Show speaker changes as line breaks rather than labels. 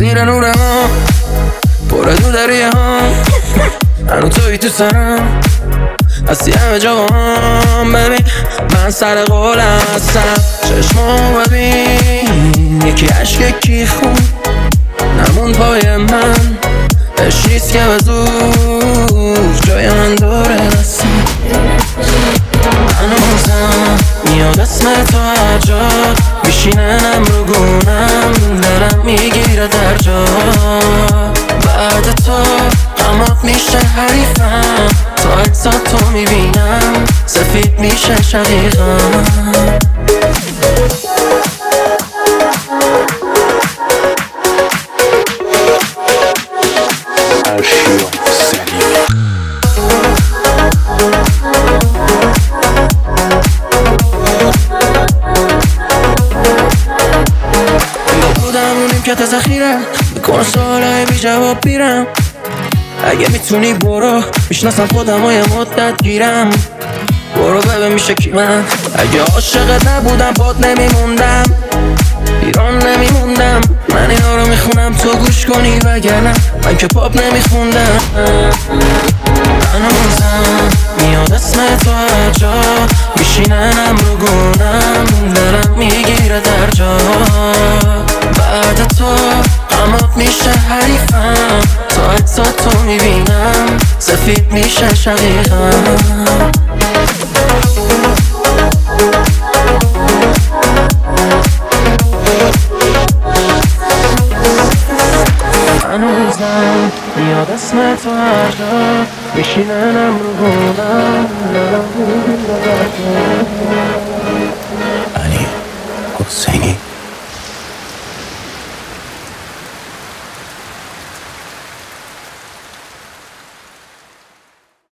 زیر نور هم پر دو دریه هم هنو توی تو سرم هستی همه جا با هم. ببین من سر قول هستم، چشمام ببین یکی عشق یکی خون نمون پای من. عشق نیست که به زور جای من دوره دستم. هنوزم میاد اسم تو هر جا میشینم رو گونم، دلم میگیره در جا. بعد تو غمات میشه حریفم، تا عکساتو میبینم سفید میشه شقیقم. که تا ذخیرم بکن سوالای بی جواب بیرم. اگه میتونی برو میشناسم خودم و یه مدت گیرم. برو ببین میشه کی من. اگه عاشقت نبودم باد نمیموندم، ایران نمیموندم. من اینا رو میخونم تو گوش کنی وگرنه من که پاپ نمیخوندم. هنوزم میاد اسم تو هر جا میشینم رو گونم، دلم میگیره در جا. بعد تو غمات میشه حریفم، تا عکساتو میبینم سفید میشه شقیقم. هنوزم میاد اسم تو هر جا میشینم رو گونم، دلم میگیره در جا.
علی حسینی